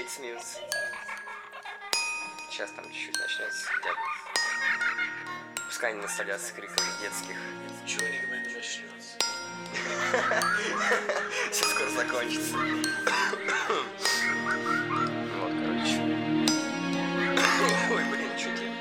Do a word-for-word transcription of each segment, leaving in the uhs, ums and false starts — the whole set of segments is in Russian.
It's Muse. Сейчас там чуть-чуть начнется тягать. Пускай они насладятся криками детских. Чего никогда не начнется? Все скоро закончится. Вот, короче. Ой, блин, чуть ли.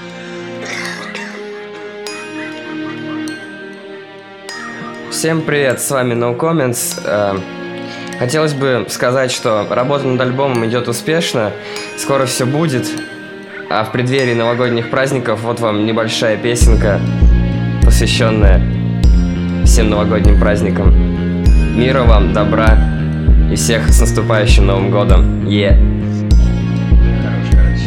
Всем привет, с вами No Comments. Хотелось бы сказать, что работа над альбомом идет успешно, скоро все будет, а в преддверии новогодних праздников вот вам небольшая песенка, посвященная всем новогодним праздникам. Мира вам, добра и всех с наступающим Новым годом. Е! Хорош, короче.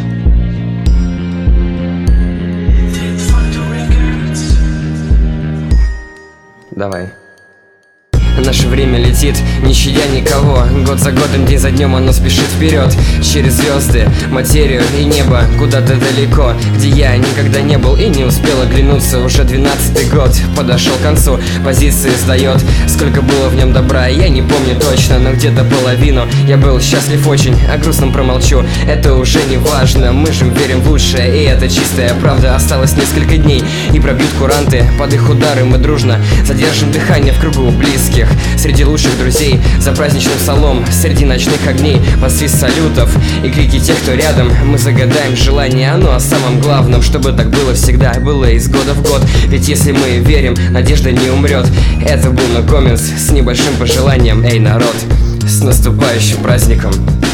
Давай. Наше время летит, не щадя никого. Год за годом, день за днем оно спешит вперед. Через звезды, материю и небо, куда-то далеко, где я никогда не был и не успел оглянуться. Уже двенадцатый год подошел к концу, позиции сдает. Сколько было в нем добра, я не помню точно, но где-то половину я был счастлив очень, о грустном промолчу. Это уже не важно, мы же верим в лучшее, и это чистая правда. Осталось несколько дней, и пробьют куранты. Под их удары мы дружно задержим дыхание в кругу близких, среди лучших друзей, за праздничным столом, среди ночных огней, под свист салютов и крики тех, кто рядом. Мы загадаем желание, оно о самом главном, чтобы так было всегда, было из года в год. Ведь если мы верим, надежда не умрет. Это был No Comments с небольшим пожеланием. Эй, народ, с наступающим праздником!